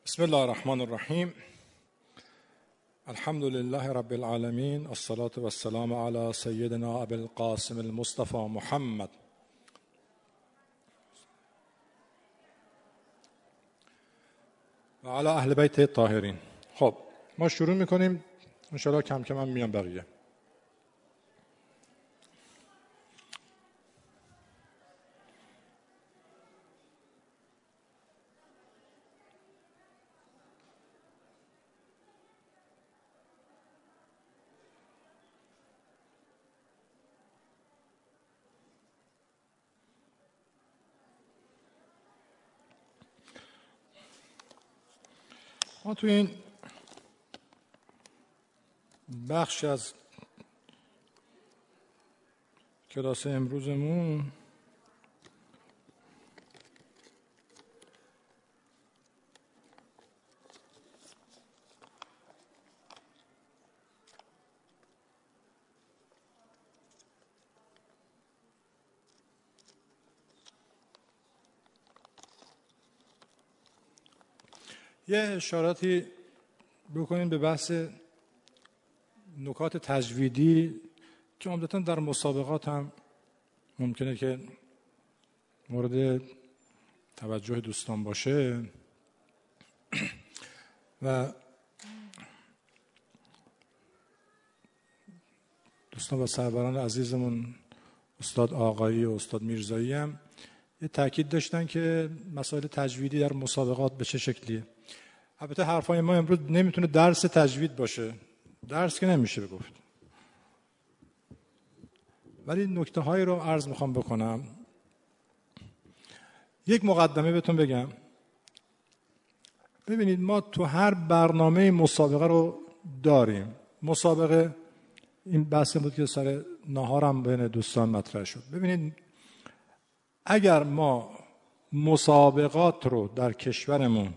بسم الله الرحمن الرحیم. الحمد لله رب العالمین، الصلاة والسلام علی سیدنا ابی القاسم المصطفى محمد و علی اهل بیت الطاهرین. خب ما شروع میکنیم، انشاءالله کم کم هم میان بقیه. ما تو این بخش از کلاس امروزمون یه اشاراتی بکنیم به بحث نکات تجویدی که عمدتاً در مسابقات هم ممکنه که مورد توجه دوستان باشه و دوستان و سروران عزیزمون استاد آقایی و استاد میرزایی هم یه تاکید داشتن که مسائل تجویدی در مسابقات به چه شکلیه. البته حرفای ما امروز نمیتونه درس تجوید باشه، درس که نمیشه بگفت، ولی نکته هایی رو عرض میخوام بکنم. یک مقدمه بهتون بگم. ببینید ما تو هر برنامه مسابقه رو داریم. مسابقه این بحث بود که سر نهارم بین دوستان مطرح شد. ببینید اگر ما مسابقات رو در کشورمون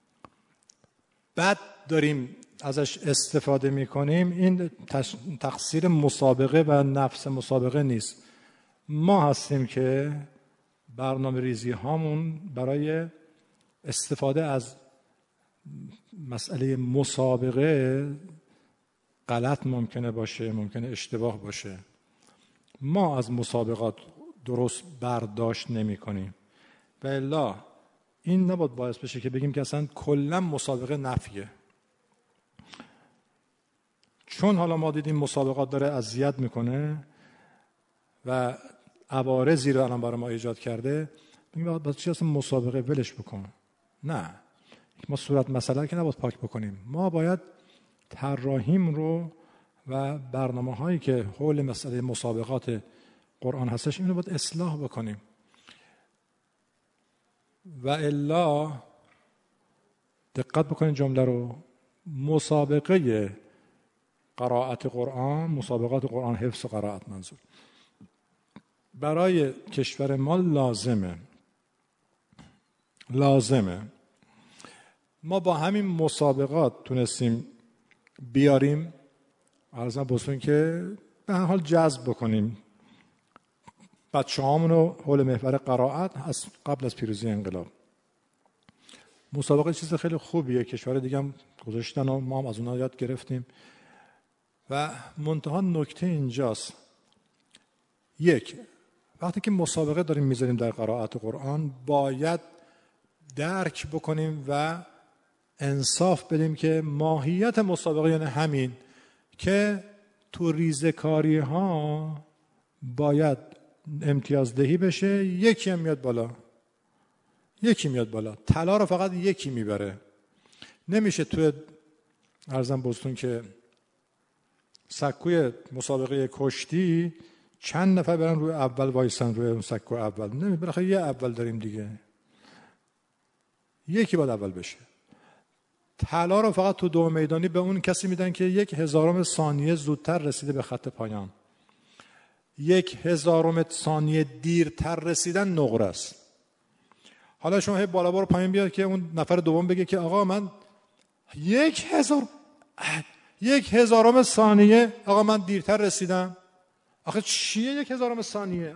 بد داریم ازش استفاده میکنیم، این تقصیر مسابقه و نفس مسابقه نیست. ما هستیم که برنامه ریزی هامون برای استفاده از مسئله مسابقه غلط ممکنه باشه، ممکنه اشتباه باشه. ما از مسابقات درست برداشت نمی کنیم و الا این نباید باعث بشه که بگیم که اصلا کلا مسابقه نفیه. چون حالا ما دیدیم مسابقات داره اذیت میکنه و عوارضی رو الان برای ما ایجاد کرده، میگیم باید چی اصلا مسابقه ولش بکن. نه، ما صورت مسئله که نباید پاک بکنیم. ما باید طراحیم رو و برنامه هایی که حول مسئله مسابقات قرآن هستش اینو باید اصلاح بکنیم و الا دقت بکنید جمله رو. مسابقه قرائت قرآن، مسابقات قرآن حفظ و قرائت منظور، برای کشور ما لازمه. ما با همین مسابقات تونستیم بیاریم عرضم بسون که به هر حال جذب بکنیم بچه هامون رو حول محور قرائت از قبل از پیروزی انقلاب. مسابقه چیز خیلی خوبیه، کشور دیگه هم گذاشتن و ما هم از اونها یاد گرفتیم و منتها نکته اینجاست. یک، وقتی که مسابقه داریم میذاریم در قرائت قرآن باید درک بکنیم و انصاف بدیم که ماهیت مسابقه یعنی همین که تو ریزکاری ها باید امتیازدهی بشه، یکی هم میاد بالا. طلا رو فقط یکی میبره. نمیشه توی عرضم بستون که سکوی مسابقه کشتی چند نفر برن روی اول وایسن روی اون سکو اول. نمیشه، بالاخره یه اول داریم دیگه، یکی باید اول بشه. طلا رو فقط تو دو میدانی به اون کسی میدن که 1/1000 ثانیه زودتر رسیده به خط پایان. 1/1000 ثانیه دیرتر رسیدن نقره است. حالا شما هی بالا برو پایین بیاد که اون نفر دوم بگه که آقا من 1/1000 ثانیه آقا من دیرتر رسیدم. آخه چیه 1/1000 ثانیه؟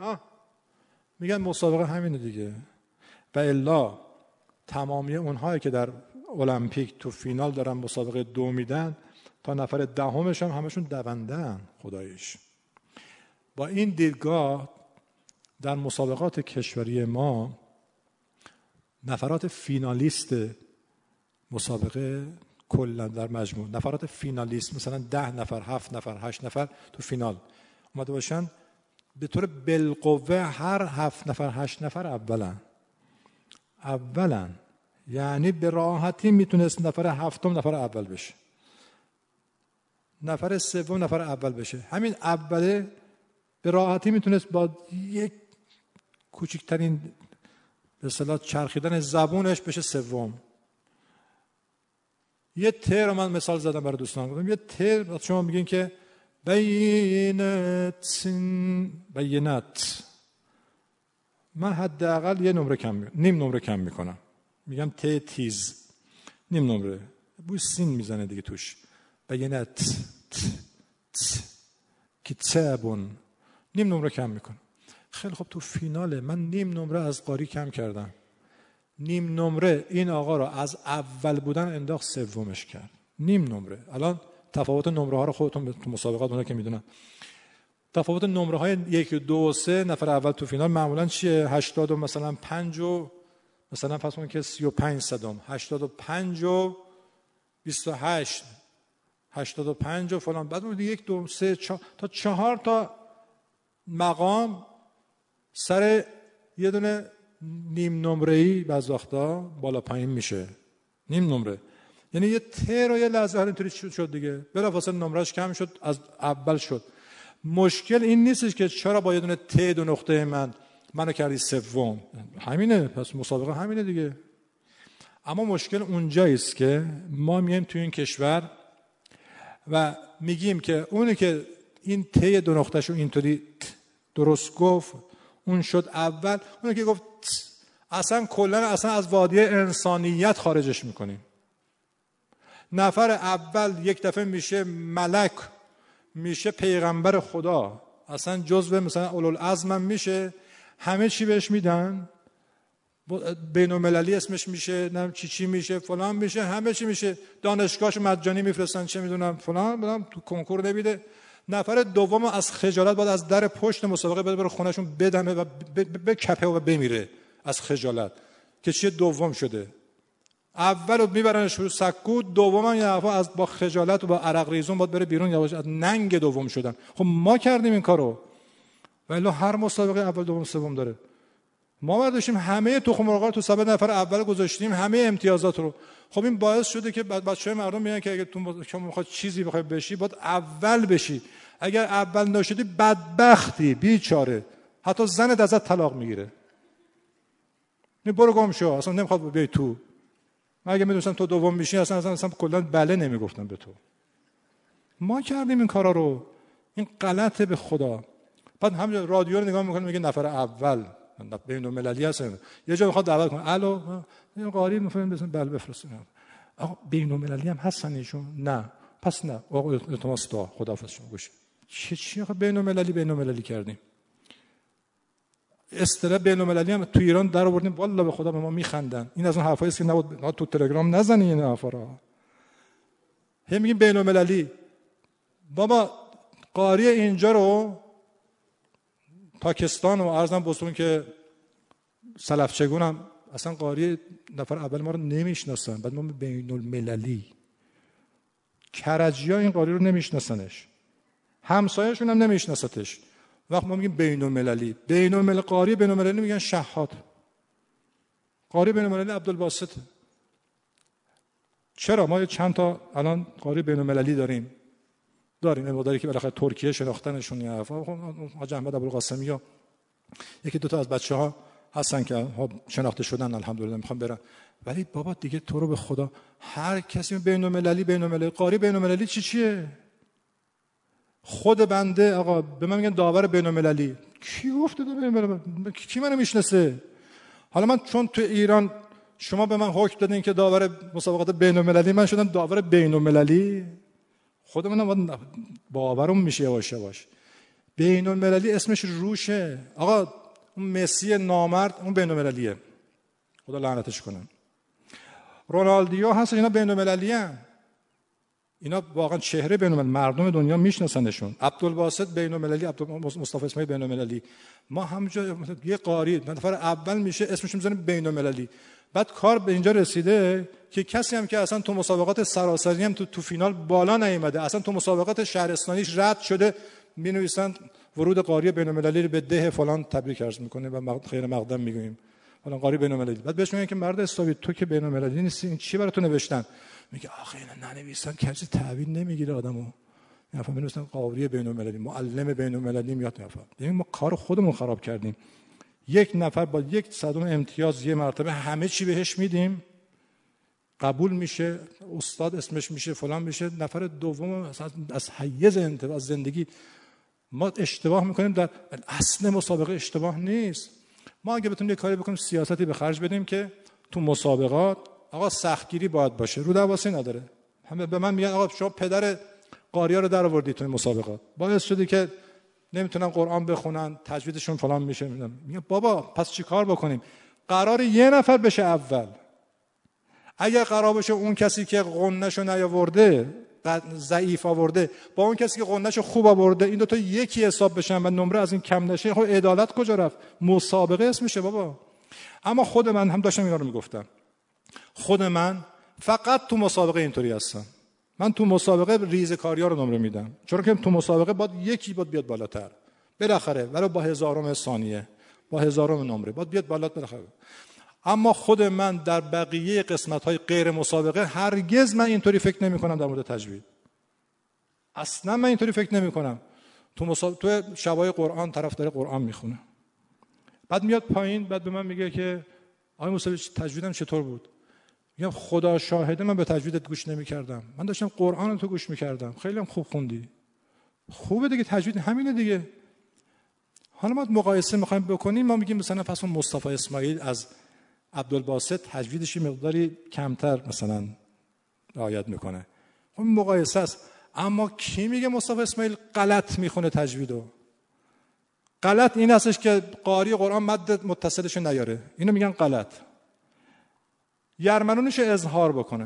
میگن مسابقه همینه دیگه. و الا تمامی اونهایی که در المپیک تو فینال دارن مسابقه 2 میدن، تا نفر 10 هم همشون دوندن. خداییش با این دیدگاه در مسابقات کشوری ما نفرات فینالیست مسابقه کلا در مجموع نفرات فینالیست مثلا 10 نفر 7 نفر 8 نفر تو فینال اومده باشن، به طور بالقوه هر 7 نفر 8 نفر اولا یعنی به راحتی میتونست نفر 7 نفر اول بشه، نفر 3 نفر اول بشه. همین اوله به راحتی میتونست با یک کوچکترین به اصطلاح چرخیدن زبونش بشه 3. یه ته رو من مثال زدم برای دوستان، گفتم یه ته شما میگین که بینت، من حداقل یه نمره کم نیم نمره کم میکنم، میگم ته تیز نیم نمره، بوی سین میزنه دیگه توش. بینت کتابون نیم نمره کم میکنم. خیلی خب تو فیناله من نیم نمره از قاری کم کردم، نیم نمره این آقا رو از اول بودن انداخت 3 کرد، نیم نمره. الان تفاوت نمره ها رو خودتون تو مسابقات اونها که میدونن، تفاوت نمره های 1 2 و 3 نفر اول تو فینال معمولا چیه؟ 80 و مثلا 5 و مثلا فرض کنید که 35 صدم، 85 و 28، 85 و فلان، بعد اون 1 2 3 4 تا 4 تا مقام سر یه دونه نیم نمره‌ای بعض وقتا بالا پایین میشه. نیم نمره یعنی یه ته رو یه لحظه اینطوری شد دیگه، بلافاصله نمرهش کم شد، از اول شد. مشکل این نیستش که چرا با یه دونه ته 2 نقطه منو کردی 3، همینه، پس مسابقه همینه دیگه. اما مشکل اونجایی است که ما میایم توی این کشور و میگیم که اونی که این ته 2 نقطه‌شو اینطوری درست گفت اون شد اول، اونی که گفت اصلا کلا از وادی انسانیت خارجش میکنیم. نفر اول یک دفعه میشه ملک، میشه پیغمبر خدا، اصلا جزو مثلا اولوالعزم هم میشه، همه چی بهش میدن، بین المللی اسمش میشه، نم چی میشه، فلان میشه، همه چی میشه، دانشگاهش مجانی میفرستن، چه میدونم فلان تو کنکور نمیده. نفر دوم از خجالت بعد از در پشت مسابقه بره خونهشون بدمه و بکپه و بمیره از خجالت که چیه دوم شده. اولو میبرنش رو سکو، دومم یه دفعه از با خجالت و با عرق ریزون باید بره بیرون، یواش از ننگ دوم شدن. خب ما کردیم این کارو، ولی هر مسابقه اول دوم سوم داره. ما برداشتیم همه تخم مرغا رو تو سبد نفر اول گذاشتیم، همه امتیازات رو. خب این باعث شده که بچه‌های مردم میگن که اگه تو شما میخواد چیزی بخوای بشی باید اول بشی، اگر اول نشدی بدبختی، بیچاره، حتی زنت ازت طلاق میگیره. برو گم شو، اصلا نمیخواد بیای تو. من اگه میدونستم تو دوم میشی اصلا کلا بله نمیگفتم به تو. ما کردیم این کارا رو، این غلطه به خدا. بعد همین رادیو رو نگاه میکنه میگه نفر اول بین المللی هست، یه جا میخواد دعوت کنه، الو این قاری میفهمن بزن بله بفرستین. آقا بین المللی هم هستن ایشون؟ نه. پس نه آقا التماس دعا خداحافظ شما گوش. چی آقا بین المللی کردیم؟ اصطلاح بین المللی هم تو ایران در آوردیم، والله به خدا به ما میخندن. این از اون حرفایی است که نبود تو تلگرام نزنین این حرفا رو. هم میگیم بین المللی. بابا قاری اینجا رو پاکستان و ارزم بستون که سلفچگون هم اصلا قاری نفر اول ما رو نمیشناسن، بعد ما بین المللی. کرجی ها این قاری رو نمیشناسنش، همسایه‌شون هم نمیشناستش. وقت ما میگیم بین المللی، بین المللی قاری بین المللی میگن شهاد، قاری بین المللی عبدالباسط. چرا ما چند تا الان قاری بین المللی داریم این مقداری که بالاخره ترکیه شناختنشون یا حاج احمد ابوالقاسمی یا یکی دو تا از بچه‌ها هستن که شناخته شدن الحمدلله میخوام برن. ولی بابا دیگه تو رو به خدا هر کسی بین المللی قاری بین المللی چیه؟ خود بنده آقا به من میگن داور بین المللی. کی گفته بین المللی؟ کی منو میشناسه؟ حالا من چون تو ایران شما به من حکم دادین که داور مسابقات بین المللی، من شدم داور بین المللی. خود منم باورم میشه یواش یواش. بین المللی اسمش روشه آقا. اون مسی نامرد اون بین المللیه، خدا لعنتش کنه. رونالدیو هست، اینا بین‌المللی ان، اینا واقعا چهره بین‌المللی، مردم دنیا میشناسنشون. عبدالباسط بین‌المللی، مصطفی اسماعیل بین‌المللی. ما همونجا یه قاری نفر اول میشه اسمش میذاریم بین‌المللی. بعد کار به اینجا رسیده که کسی هم که اصلا تو مسابقات سراسری هم تو فینال بالا نیومده، اصلا تو مسابقات شهرستانیش رد شده، مینویسن ورود قاری بین‌المللی به ده فلان تبریک عرض میکنه و خیر مقدم میگیم فلان قاری بین‌المللی. بعد بهش میگن که مرد استوری تو که بین‌المللی نیستی، این چی برای تو نوشتن؟ میگه آخه اینا ننویسن کسی تحویل نمیگیره آدمو. نفهم می‌نویسن قاری بین‌المللی، معلم بین‌المللی میاد. نفهم ببین ما کار خودمون خراب کردیم. یک نفر با 100 امتیاز یه مرتبه همه چی بهش میدیم، قبول میشه، استاد اسمش میشه، فلان میشه، نفر دوم از حیز انتباه زندگی ما اشتباه میکنیم. در اصل مسابقه اشتباه نیست. ما اگه بتونیم یه کاری بکنیم، سیاستی به خرج بدیم که تو مسابقات آقا سختگیری باید باشه، رو دواسی نداره. همه به من میگن آقا شما پدر قاریا رو در آوردی تو مسابقات، باعث شدی که نمیتونن قرآن بخونن، تجویدشون فلان میشه. میگم بابا پس چی کار بکنیم؟ قرار یه نفر بشه اول. اگر قرار باشه اون کسی که غنه‌شو نیاورده، ضعیف آورده، با اون کسی که غنه‌شو خوب آورده، این دو تا یکی حساب بشن و نمره از این کم نشه، خب عدالت کجا رفت؟ مسابقه اسمشه بابا. اما خود من هم داشتم اینا رو میگفتم. خود من فقط تو مسابقه اینطوری هستم. من تو مسابقه ریزکاریا رو نمره میدم، چون که تو مسابقه باید یکی بیاد بالاتر بالاخره، ولو با هزارم ثانیه، با هزارم نمره باید بیاد بالاتر بالاخره. اما خود من در بقیه قسمت‌های غیر مسابقه هرگز من اینطوری فکر نمی‌کنم در مورد تجوید. اصلا من اینطوری فکر نمی‌کنم. تو شبای قرآن طرف داره قرآن میخونه، بعد میاد پایین، بعد به من میگه که آقای موسوی تجویدم چطور بود؟ میگم خدا شاهده من به تجویدت گوش نمی‌کردم، من داشتم قرآن رو تو گوش می‌کردم، خیلی هم خوب خوندی. خوبه دیگه، تجوید همینه دیگه. حالا ما مقایسه می‌خوایم بکنیم، ما میگیم مثلا پس اون مصطفی اسماعیل از عبدالباسط تجویدش مقداری کمتر مثلا رعایت میکنه. خب مقایسه است. اما کی میگه مصطفی اسماعیل غلط میخونه تجویدو؟ غلط این هستش که قاری قرآن مد متصلش نیاره، اینو میگن غلط. یرمنونش اظهار بکنه.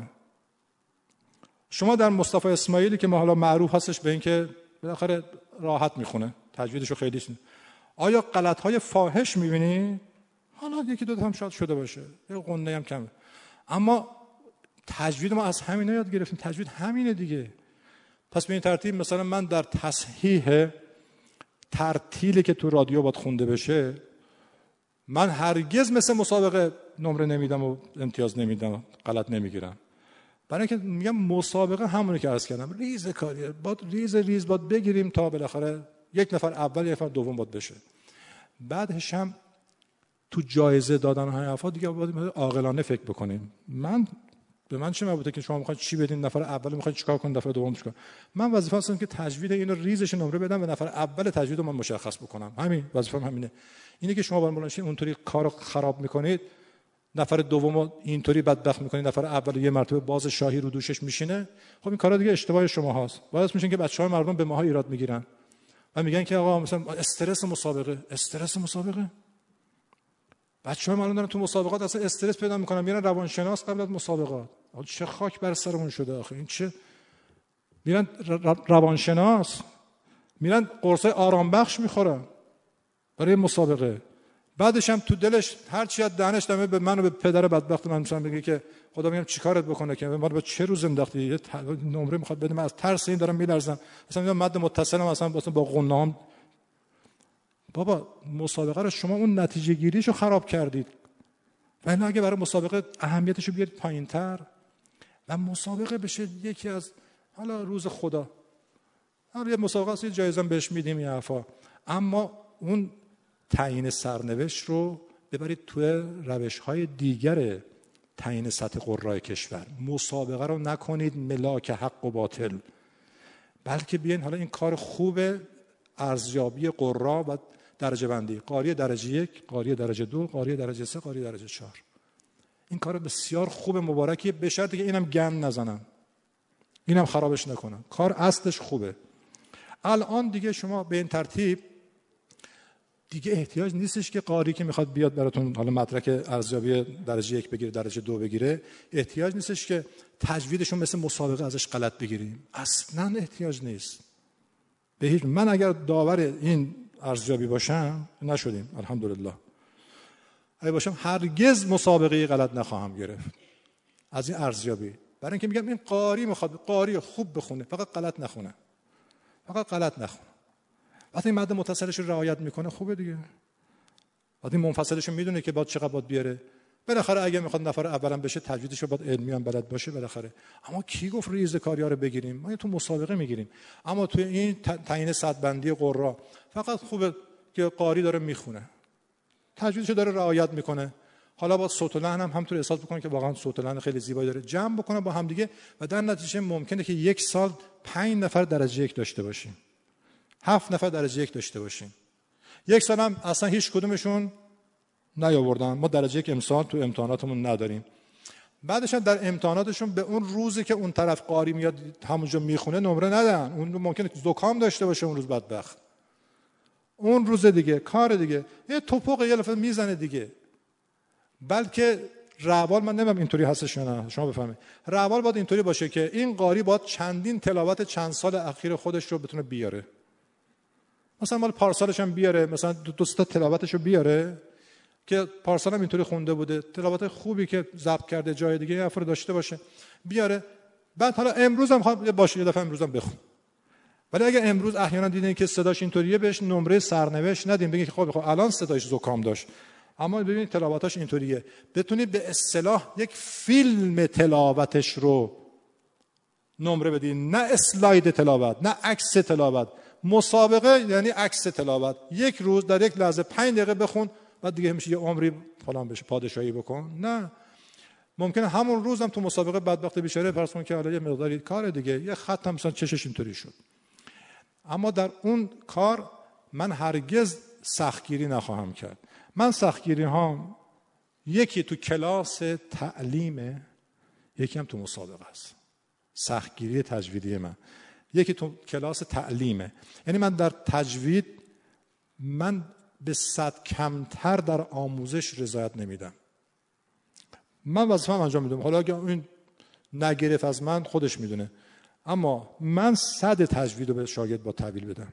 شما در مصطفی اسماعیلی که ما حالا معروف هستش به این که بالاخره راحت میخونه تجویدشو خیلیش، آیا غلط‌های فاحش میبینی؟ حالا یکی دو تا هم شاید شده باشه، یه قنده هم کمه، اما تجوید ما از همینا یاد گرفتیم. تجوید همینه دیگه. پس به این ترتیب مثلا من در تصحیح ترتیلی که تو رادیو باید خونده بشه، من هرگز مثل مسابقه نمره نمیدم و امتیاز نمیدم، غلط نمیگیرم. برای اینکه میگم مسابقه همونه که عرض کردم، ریز کاریه، باید ریز باید بگیریم تا بالاخره یک نفر اول یک نفر دوم باید بشه. بعدش هم تو جایزه دادن های افراد دیگه باید عاقلانه فکر بکنیم. به من چه مربوطه که شما میخواید چی بدین، نفر اول میخواید چیکار کنید، نفر دوم چیکار؟ من وظیفه‌م هستم که تجوید اینو ریزش نمره بدم و نفر اول تجوید رو من مشخص بکنم. همین وظیفه‌م همینه. اینه که شما برمونشین اونطوری کارو خراب میکنید، نفر دومو اینطوری بدبخت میکنید، نفر اول یه مرتبه باز شاهی رو دوشش میشینه. خب این کارا دیگه اشتباه شما هاست. باعث میشین که بچه‌های مردم به ماها ایراد میگیرن و میگن که آقا مثلا استرس مسابقه. بچه‌ها الان دارن تو مسابقات اصلا استرس پیدا میکنن، میرن روانشناس قبل از مسابقات. چه خاک بر سرمون شده آخه این چه؟ میرن روانشناس، میرن قرصای آرام بخش میخورن برای مسابقه. بعدش هم تو دلش هر چی از دهنش دمه به من و به پدر بدبخت من میشن بگه که خدا میگم چیکارت بکنه که ما با چه روز انداختی، یه نمره میخواد بده، من از ترس این دارم میلرزم، مثلا میگم مد متصلم اصلا با قنام. بابا مسابقه رو شما اون نتیجه گیریشو خراب کردید. ولی اگه برای مسابقه اهمیتشو بیارید پایین‌تر و مسابقه بشه یکی از حالا روز خدا، حالا یه مسابقه است، یه جایزه بهش میدیم یه عفا، اما اون تعیین سرنوشت رو ببرید توی روش‌های دیگر تعیین سطح قرای کشور. مسابقه رو نکنید ملاک حق و باطل، بلکه بیاین حالا این کار خوب ارزیابی قرا و درجه بندی، قاری درجه 1، قاری درجه 2، قاری درجه 3، قاری درجه 4. این کار بسیار خوب مبارکیه، به شرطی که اینم گند نزنن، اینم خرابش نکنن. کار اصلش خوبه. الان دیگه شما به این ترتیب دیگه احتیاج نیستش که قاری که میخواد بیاد براتون حالا مدرک ارزیابی درجه 1 بگیره، درجه 2 بگیره، احتیاج نیستش که تجویدشون مثل مسابقه ازش غلط بگیریم. اصلا احتیاج نیست. به هیچ من اگر داور این ارزیابی باشم، نشدیم الحمدلله، اگه باشم هرگز مسابقه غلط نخواهم گرفت از این ارزیابی. برای اینکه میگم این قاری میخواد قاری خوب بخونه، فقط غلط نخونه. فقط غلط نخونه. وقتی مد متصلش رو رعایت میکنه خوبه دیگه. وقتی منفصلش رو میدونه که باید چقدر باید بیاره، بالاخره اگه میخواد نفر اولم بشه تجویدش رو باید علمی هم بلد باشه بالاخره. اما کی گفت ریزکاری‌ها رو بگیریم؟ ما تو مسابقه میگیریم. اما توی این تعیین سدبندی قرا فقط خوبه که قاری داره میخونه، تجویدش رو داره رعایت میکنه. حالا با صوت و لحن هم همونطور احساس بکنه که واقعا صوت و لحن خیلی زیبایی داره، جمع بکنه با هم دیگه و در نتیجه ممکنه که یک سال 5 نفر درجه 1 داشته باشیم، 7 نفر درجه 1 داشته باشیم. یک سال هم اصلا هیچ کدومشون نیاوردن، ما درجه 1 امسال تو امتحاناتمون نداریم. بعدش هم در امتحاناتشون به اون روزی که اون طرف قاری میاد همونجا میخونه نمره ندن. اون ممکنه زکام داشته باشه اون روز، بدبخت. اون روز دیگه کار دیگه یه توپق یه لفظ میزنه دیگه. بلکه روال من نمیدونم اینطوری هستش یا نه، شما بفهمید. روال باید اینطوری باشه که این قاری باید چندین تلاوت چند سال اخیر خودش رو بتونه بیاره. مثلا مال پارسالش هم بیاره، مثلا دو تا تلاوتش رو بیاره که پارسال هم اینطوری خونده بوده، تلاوت خوبی که ضبط کرده جای دیگه افراد داشته باشه بیاره. بعد حالا امروز هم باشه یه دفعه امروز هم بخون. ولی اگه امروز احیانا دیدین که صداش اینطوریه بهش نمره سرنوشت ندین، بگین که خب الان صداش زکام داشت اما ببینید تلاوتاش اینطوریه، بتونید به اصطلاح یک فیلم تلاوتش رو نمره بدین، نه اسلاید تلاوت، نه عکس تلاوت. مسابقه یعنی عکس تلاوت. یک روز در یک لحظه 5 دقیقه بخون، بعد دیگه میشه یه عمری فلان بشه پادشاهی بکن. نه، ممکنه همون روز هم تو مسابقه بدبخت بیچاره فرض کن که حالا یه مقداری کار دیگه، یه خط هم مثلا چشش اینطوری شد. اما در اون کار من هرگز سختگیری نخواهم کرد. من سختگیری ها یکی تو کلاس تعلیمه، یکی هم تو مسابقه است. سختگیری تجویدی من یکی تو کلاس تعلیمه، یعنی من در تجوید من به 100 کمتر در آموزش رضایت نمیدم. من وظیفه‌ام انجام میدم، حالا اگه این نگرفت از من خودش میدونه، اما من 100 تجوید رو به شاگرد با تحویل بدم.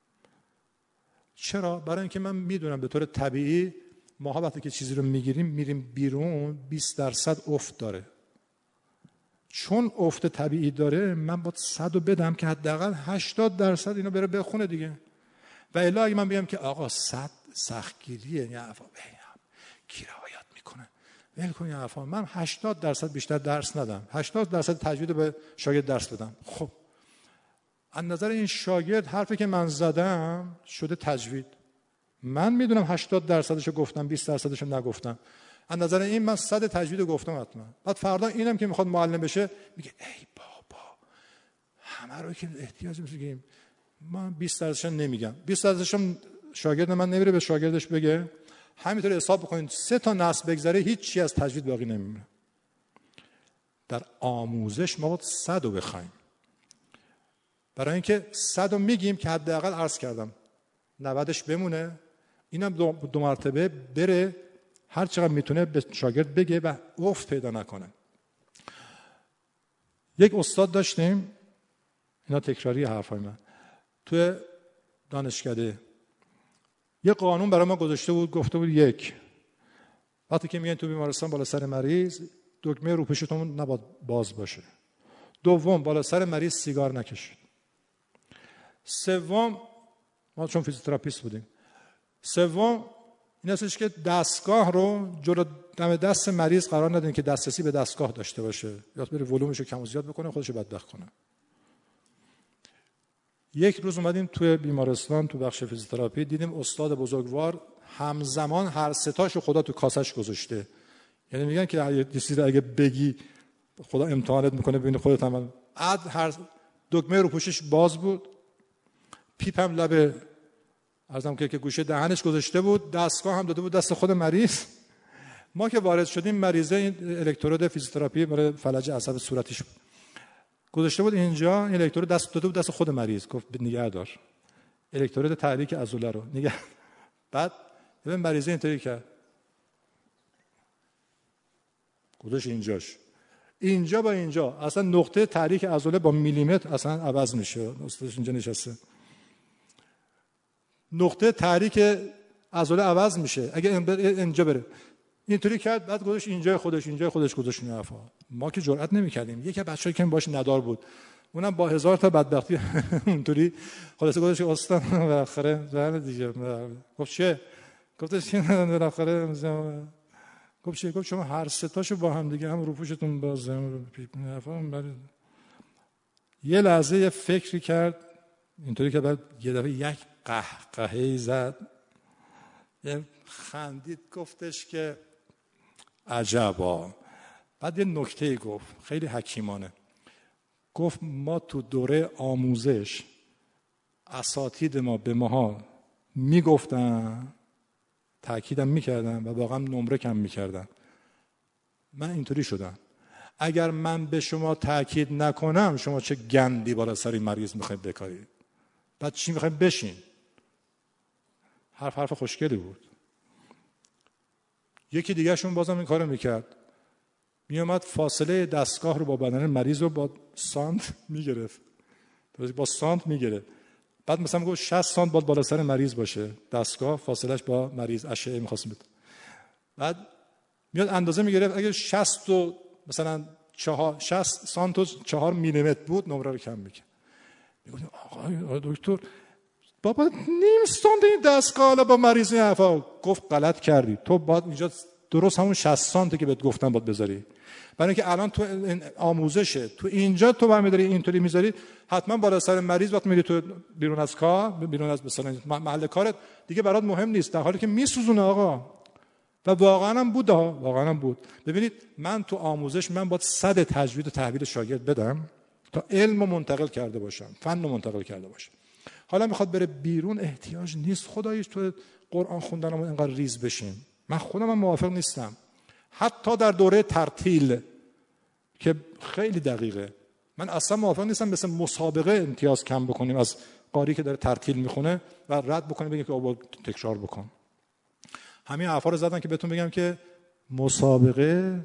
چرا؟ برای اینکه من میدونم به طور طبیعی ما وقتی که چیزی رو میگیریم میریم بیرون 20% افت داره. چون افت طبیعی داره من باید 100 رو بدم که حداقل 80% اینو بره بخونه دیگه. و الا اگه من بگم که آقا 100 سختگیریه، یا کی رعایت میکنه ول کن یا عفا، من 80% بیشتر درس ندم، 80% تجوید به شاگرد درس بدم. خب از نظر این شاگرد حرفی که من زدم شده تجوید. من میدونم 80%شو گفتم، 20%شو نگفتم. از نظر این من 100 تجوید گفتم حتما. بعد فردا اینم که میخواد معلم بشه میگه ای بابا همه رو که احتیاج میگیم، من 20%شو نمیگم. 20%شو شاگرد من نمیره به شاگردش بگه. همینطوری حساب بکنید 3 تا نسل بگذره هیچ چی از تجوید باقی نمیمونه. در آموزش ما باید 100 رو بخوایم، برای اینکه 100 رو میگیم که حداقل عرض کردم 90ش بمونه، اینم 2 مرتبه بره هر چقدر میتونه به شاگرد بگه و افت پیدا نکنه. یک استاد داشتیم، اینا تکراری حرفای من، توی دانشکده یه قانون برای ما گذاشته بود، گفته بود 1 وقتی که میان تو بیمارستان بالا سر مریض دکمه روپوشتون نباید باز باشه. 2 بالا سر مریض سیگار نکشید. 3 ما چون فیزیوتراپیست بودیم، 3 این هستش که دستگاه رو جلو دم دست مریض قرار ندین که دسترسی به دستگاه داشته باشه، یا بره ولومش رو کم و زیاد بکنه خودش رو بدبخت کنه. یک روز اومدیم توی بیمارستان تو بخش فیزیوتراپی، دیدیم استاد بزرگوار همزمان هر 3 تاشو خدا تو کاسش گذاشته. یعنی میگن که یه چیزی اگه بگی خدا امتحانت میکنه ببین خودت هم. هر دکمه رو پوشش باز بود، پیپ هم لب ارزم که گوشه دهنش گذاشته بود، دستگاه هم داده بود دست خود مریض. ما که وارد شدیم مریضه این الکترود فیزیوتراپی برای فلج عصب صورتیش گذاشته بود اینجا، این الکترود دست داده بود دست خود مریض، گفت نگه دار الکترود تحریک عضله رو نگه. بعد ببین مریضه اینطوری کرد، گذاشت اینجاش، اینجا با اینجا اصلا نقطه تحریک عضله با میلیمتر اصلا عوض میشه. استادش اینجا نشسته، نقطه تحریک عضله عوض میشه اگه اینجا بره. اینطوری کرد، بعد گذاشت اینجای خودش گذاشت این حرفا. ما که جرئت نمی‌کردیم. یکی از بچه‌ها که باش ندار بود، اونم با هزار تا بدبختی اونطوری خلاصه گذاشت استاد بالاخره زن دیگه. گفت چه؟ گفتش که بالاخره گفت چه؟ گفت شما هر سه تاشو با هم دیگه هم رو پوشتون باز هم یه لحظه یه فکری کرد اینطوری که بعد یه دفعه یک قهقهه‌ای زد، یه خندید، گفتش که عجبا. بعد یه نکته گفت خیلی حکیمانه، گفت ما تو دوره آموزش اساتید ما به ماها میگفتن، تأکیدم میکردن و واقعا نمره کم میکردن. من اینطوری شدم، اگر من به شما تأکید نکنم شما چه گندی بالا سر این مریض میخواید بکارید، بعد چی میخواید بشین. حرف خوشگلی بود. یکی دیگه شون بازم این کارو میکرد، میومد فاصله دستگاه رو با بدن مریض رو با سانت میگرفت، با سانت میگرفت. بعد مثلا میگه 60 سانت باید بالا سر مریض باشه دستگاه، فاصلهش با مریض اشعه می‌خواست بده. بعد میاد اندازه میگرفت، اگه 60 و مثلا 60 سانت و 4 میلیمتر بود نمره رو کم میکرد. میگفتم آقای دکتر بابا نیم سانت این دستگاه حالا با مریض این حرفا. گفت غلط کردی، تو باید اینجا درست همون 60 سانتی که بهت گفتم باید بذاری. برای اینکه الان تو آموزشه، تو اینجا تو برمی‌داری اینطوری میذاری، حتما بالا سر مریض وقت میری تو بیرون از کار، بیرون از مثلا محل کارت دیگه برات مهم نیست، در حالی که میسوزونه آقا. و واقعا هم بود. ببینید من تو آموزش من باید 100 تجوید و تحویل شاگرد بدم تا علمو منتقل کرده باشم، فنو منتقل کرده باشم. حالا میخواد بره بیرون، احتیاج نیست خداییش تو قرآن خوندنمون اینقدر ریز بشیم. من خودم هم موافق نیستم. حتی در دوره ترتیل که خیلی دقیقه، من اصلا موافق نیستم مثل مسابقه امتیاز کم بکنیم از قاری که داره ترتیل میخونه و رد بکنیم بگیم که آقا تکرار بکن. همین حرفا رو زدن که بهتون بگم که مسابقه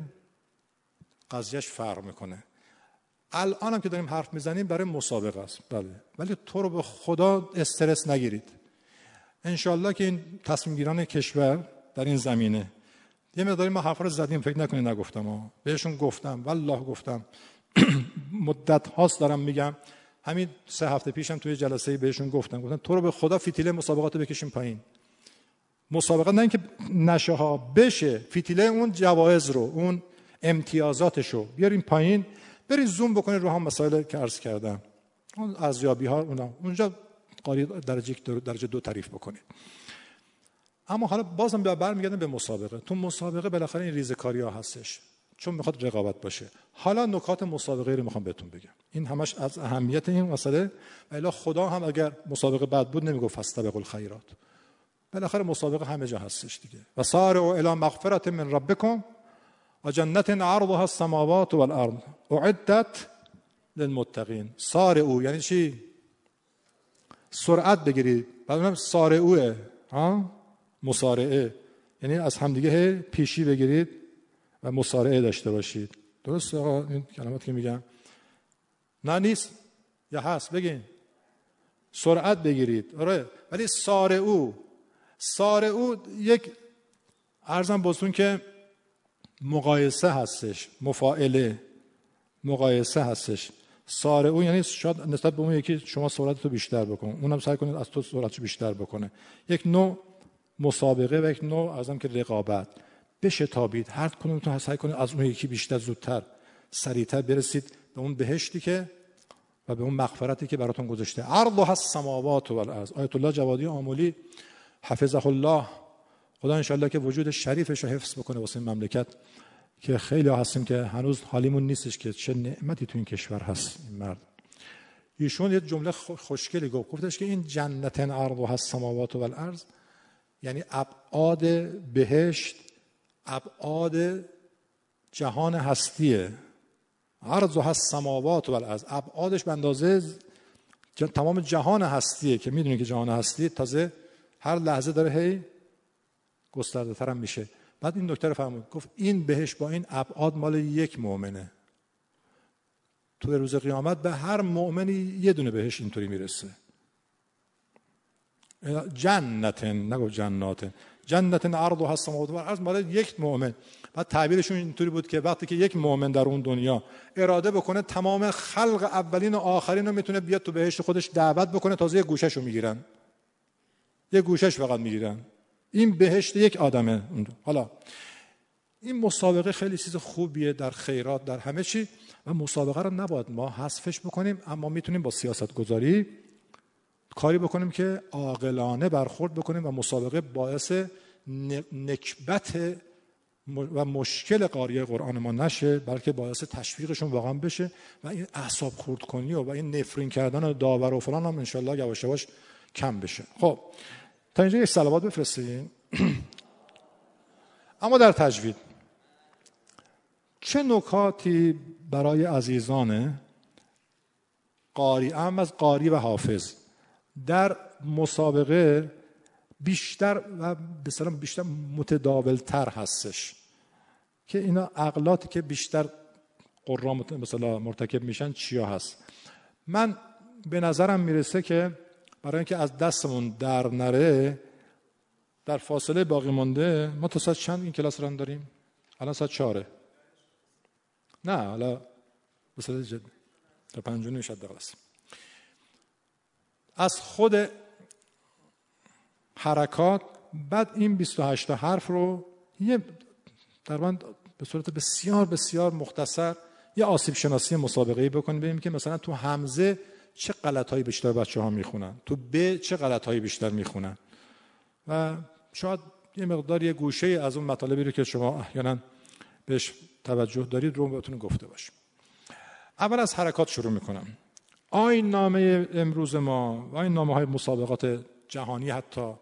قضیهش فرق میکنه. الان هم که داریم حرف میزنیم برای مسابقه است، بله، ولی تو رو به خدا استرس نگیرید. انشالله که این تصمیم گیران کشور در این زمینه، یه مقداری ما حرفا رو زدیم، فکر نکنید نگفتم، بهشون گفتم، والله گفتم. مدت هاست دارم میگم، همین 3 هفته پیشم توی جلسه بهشون گفتم تو رو به خدا فتیله مسابقات رو بکشیم پایین. مسابقات نه اینکه نشه ها، بشه فتیله اون جوایز رو، اون امتیازاتش رو بیاریم پایین، برید زوم بکنید رو هم مسائل که عرض کردم، اون ارزیابی ها اونجا قاری درجه 2 تعریف بکنید. اما حالا بازم برمیگردم به مسابقه. تو مسابقه بالاخره این ریزکاری ها هستش، چون میخواد رقابت باشه. حالا نکات مسابقه رو میخوام بهتون بگم، این همش از اهمیت این مسئله. الا خدا هم اگر مسابقه بد بود نمیگفت فاستبقوا الخیرات. بالاخره مسابقه همه جا هستش دیگه. و سارعوا الی مغفرة من ربکم و جنت عرضها السماوات والارض اعدت للمتقین. سارعوا یعنی چی؟ سرعت بگیرید. بعدم سارعوه مسارعه، یعنی از همدیگه پیشی بگیرید و مسارعه داشته باشید. درسته آقا این کلمات که میگم؟ نه نیست یا هست؟ بگین. سرعت بگیرید، آره، ولی سارعو یک عرضم بازتون که مقایسه هستش، مفاعله مقایسه هستش. سارعو یعنی شاید نسبت به اون یکی شما سرعتتو بیشتر بکن، اونم سعی کنید از تو سرعتشو بیشتر بکنه. یک نوع مسابقه و یک نوع ازم که رقابت. بشتابید، هر کدومتون سعی کنید از اون یکی بیشتر، زودتر، سریعتر برسید به اون بهشتی که و به اون مغفرتی که براتون گذاشته. عرضها السماوات والارض. آیت الله جوادی آملی حفظه الله، خدا انشالله که وجود شریفش رو حفظ بکنه واسه این مملکت که خیلی هستیم که هنوز حالیمون نیستش که چه نعمتی تو این کشور هست. این مرد ایشون یه جمله خوشگلی گفتش که این جنت عرضها السماوات والارض یعنی ابعاد بهشت، ابعاد جهان هستیه. عرضها السماوات والارض، ابعادش به اندازه تمام جهان هستیه که میدونید که جهان هستی تازه هر لحظه داره هی گسترده تر هم میشه. بعد این نکته رو فرمود، گفت این بهشت با این ابعاد مال یک مؤمنه. تو روز قیامت به هر مؤمنی یه دونه بهشت اینطوری میرسه. جنتن، نگو جناتن، جنتن عرضها السماوات والارض مال یک مؤمن. بعد تعبیرشون اینطوری بود که وقتی که یک مؤمن در اون دنیا اراده بکنه تمام خلق اولین و آخرین رو میتونه بیاد تو بهشت خودش دعوت بکنه، تازه یه گوشش رو میگیرن، یه گوشش فقط میگیرن. این بهشت یک آدمه. حالا این مسابقه خیلی چیز خوبیه در خیرات، در همه چی، و مسابقه رو نباید ما حذفش بکنیم، اما میتونیم با سیاست گذاری کاری بکنیم که عاقلانه برخورد بکنیم و مسابقه باعث نکبت و مشکل قاری قرآن ما نشه، بلکه باعث تشویقشون واقعا بشه و این اعصاب خورد کنی و این نفرین کردن و داور و فلان هم انشالله یواش یواش کم بشه. خب تا اینجا یک صلوات بفرستین. اما در تجوید چه نکاتی برای عزیزان قاری، اهم از قاری و حافظ، در مسابقه بیشتر و به سلام بیشتر متداولتر هستش که اینا عقلاتی که بیشتر قرا مثلا مرتکب میشن چیا هست؟ من به نظرم میرسه که برای اینکه از دستمون در نره، در فاصله باقی مونده ما تا ساعت چند این کلاس رو داریم؟ الان ساعت 4. نه حالا مثلا تا 5:30 شد درست. از خود حرکات بعد این 28 تا حرف رو یه تقریبا به صورت بسیار بسیار مختصر یه آسیب شناسی مسابقه‌ای بکنیم، ببینیم که مثلا تو همزه چه غلط‌هایی بیشتر بچه‌ها میخونن، تو ب چه غلط‌هایی بیشتر میخونن، و شاید یه مقدار یه گوشه از اون مطالبی رو که شما احیانا بهش توجه دارید رو بهتون گفته باشم. اول از حرکات شروع میکنم. آیین نامه امروز ما و آیین نامه‌های مسابقات جهانی حتی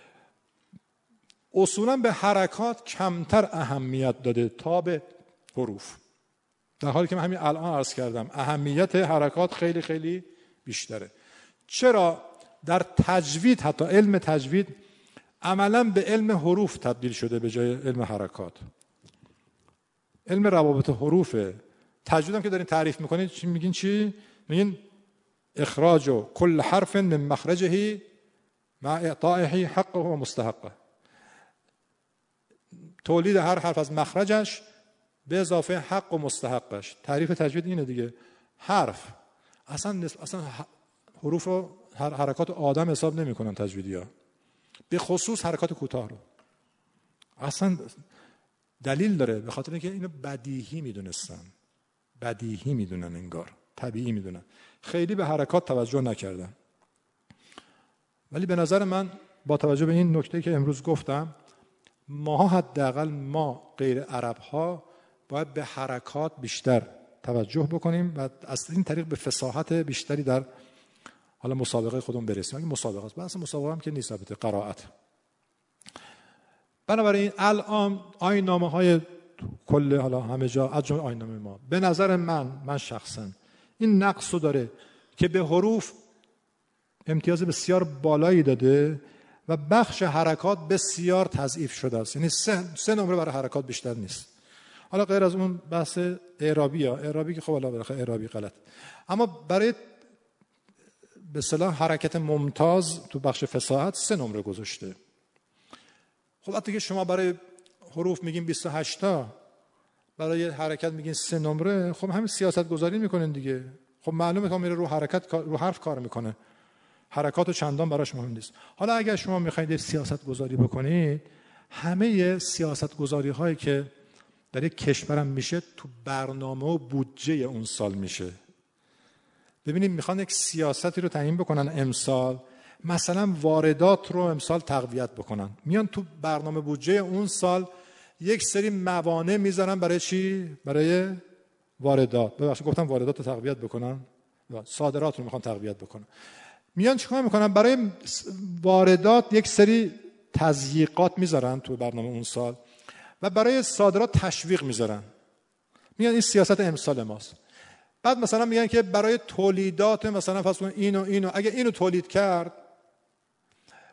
اصولا به حرکات کمتر اهمیت داده تا به حروف، در حالی که من همین الان عرض کردم اهمیت حرکات خیلی خیلی بیشتره. چرا؟ در تجوید حتی علم تجوید عملا به علم حروف تبدیل شده به جای علم حرکات. علم روابط حروفه. تجوید هم که دارین تعریف میکنید چی میگین؟ چی میگین؟ اخراج کل حرف من مخرجه مع اعطائه حقه و مستحقه. تولید هر حرف از مخرجش به اضافه حق و مستحقش. تعریف تجوید اینه دیگه. حرف اصلا حروف و حرکات آدم حساب نمیکنن تجویدی‌ها، به خصوص حرکات کوتاه رو. اصلا دلیل داره، به خاطر اینکه اینو بدیهی میدونستن، بدیهی میدونن، انگار طبیعی میدونن، خیلی به حرکات توجه نکردن. ولی به نظر من با توجه به این نکته که امروز گفتم، ما حداقل ما غیر عرب ها باید به حرکات بیشتر توجه بکنیم و از این طریق به فصاحت بیشتری در حالا مسابقه خودمون برسیم. اگه مسابقه است، بحث مسابقه هم که نیست، البته قرائت. بنابراین الان آیین نامه های کل حالا همه جا از جمله آیین نامه ما به نظر من شخصا این نقصو داره که به حروف امتیاز بسیار بالایی داده و بخش حرکات بسیار تضعیف شده است. یعنی 3 نمره برای حرکات بیشتر نیست. حالا غیر از اون بحث اعرابی که خب حالا بالاخره اعرابی غلط، اما برای به اصطلاح حرکت ممتاز تو بخش فصاحت 3 نمره گذاشته. خب وقتی که شما برای حروف میگین 28 تا، برای حرکت میگین 3 نمره، خب همین سیاست گذاری میکنین دیگه. خب معلومه که میره رو حرکت، رو حرف کار میکنه، حرکات و چندان براش مهم نیست. حالا اگر شما میخواید سیاست گذاری بکنید، همه سیاست گذاری هایی که در یک کشورم میشه تو برنامه و بودجه اون سال میشه. ببینید میخوان یک سیاستی رو تعیین بکنن امسال، مثلا واردات رو امسال تقویت بکنن، میان تو برنامه بودجه اون سال یک سری موانع میذارن. برای چی؟ برای واردات. ببخشید گفتم واردات رو تقویت بکنن، صادرات رو میخوان تقویت بکنن. میان چیکار میکنن؟ برای واردات یک سری تضییقات میذارن تو برنامه اون سال و برای صادرات تشویق میذارن. میگن این سیاست امسال ماست. بعد مثلا میگن که برای تولیدات مثلا فرض کن اینو اگه اینو تولید کرد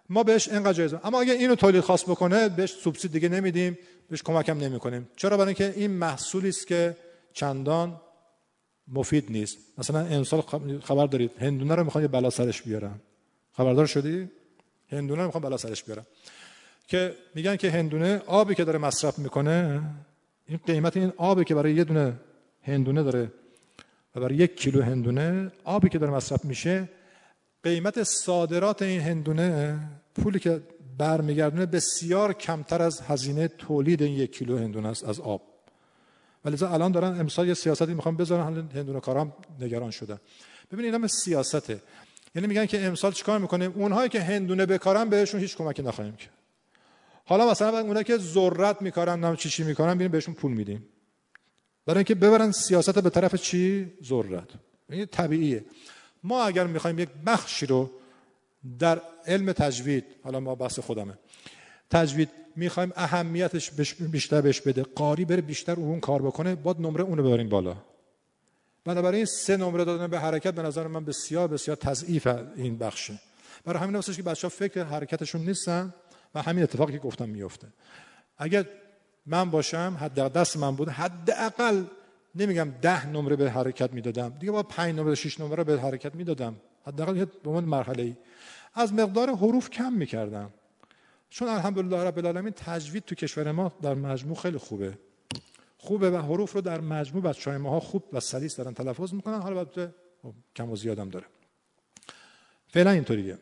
ما بهش اینقدر جایزه، اما اگه اینو تولید خاص بکنه بهش سوبسید دیگه نمیدیم، بهش کمک هم نمیکنیم. چرا؟ برای اینکه این محصولی است که چندان مفید نیست. مثلا امسال خبر دارید هندونه رو میخوان یه بلا سرش بیارن، خبردار شدی؟ هندونه رو میخوان بلا سرش بیارن که میگن که هندونه آبی که داره مصرف میکنه، این قیمت این آبی که برای یه دونه هندونه داره و برای 1 کیلو هندونه آبی که داره مصرف میشه، قیمت صادرات این هندونه، پولی که برمیگردونه بسیار کمتر از هزینه تولید این 1 کیلو هندونه است از آب. ولی الان دارن امسال یه سیاستی میخوان بذارن، هندونه کارام نگران شدن. ببینید اینا سیاسته، یعنی میگن که امسال چیکار میکنیم؟ اونهایی که هندونه بکارن بهشون هیچ کمکی نخواهیم کرد. حالا مثلا اونایی که ذرت میکارن، نام چی میکارن، ببین بهشون پول میدیم برای اینکه ببرن سیاست به طرف چی؟ ذرت. این طبیعیه. ما اگر میخوایم یک بخشی رو در علم تجوید، حالا ما بحث خودمه، تجوید میخوایم اهمیتش بیشتر بهش بده، قاری بره بیشتر اون کار بکنه، باید نمره اونو ببریم بالا. بنابراین 3 نمره دادن به حرکت به نظر من بسیار بسیار تضعیف این بخشه. برای همین واسه که بچه‌ها فکر حرکتشون نیستن و همین اتفاقی که گفتم میفته. اگر من باشم، حد دست من بود، حداقل نمیگم 10 نمره به حرکت میدادم، دیگه با 5 نمره 6 نمره به حرکت میدادم، حداقل به عنوان مرحله‌ای از مقدار حروف کم میکردم. چون الحمدلله رب العالمین تجوید تو کشور ما در مجموع خیلی خوبه و حروف رو در مجموع بچه‌های ما خوب و سلیس دارن تلفظ میکنن. حالا البته کم و زیادم داره. فعلا اینطوریه.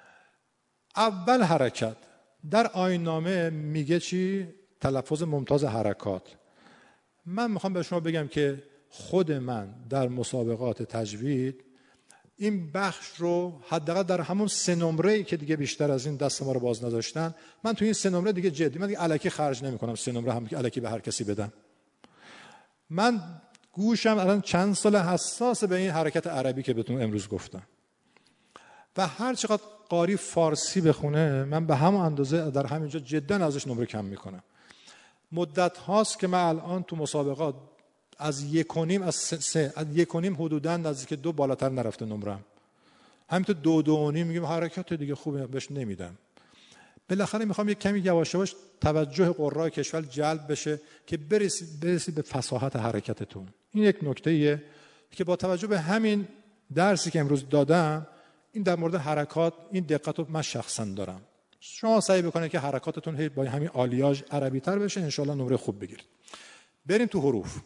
اول حرکت در آیین‌نامه میگه چی؟ تلفظ ممتاز حرکات. من میخوام به شما بگم که خود من در مسابقات تجوید این بخش رو حداقل در همون 3 نمره‌ای که دیگه بیشتر از این دست ما رو باز نذاشتن، من تو این 3 نمره دیگه جدی، من دیگه الکی خرج نمی‌کنم 3 نمره هم که الکی به هر کسی بدم. من گوشم الان چند سال حساس به این حرکت عربی که بهتون امروز گفتم و هر چقدر قاری فارسی بخونه من به همون اندازه در همینجا جدا ازش نمره کم میکنم. مدت هاست که من الان تو مسابقات از 1.5 از 3 از 1.5 حدوداً نزدیک 2 بالاتر نرفته نمرم. همینطور 2.5 میگم حرکت دیگه خوبه بهش نمیدم. بالاخره میخوام یک کمی یواش یواش توجه قرای کشور جلب بشه که برسی به فصاحت حرکتتون. این یک نکته‌ایه که با توجه به همین درسی که امروز دادم، این در مورد حرکات این دقت رو من شخصا دارم. شما سعی بکنید که حرکاتتون با همین آلیاژ عربی تر بشه، انشالله نمره خوب بگیرید. بریم تو حروف.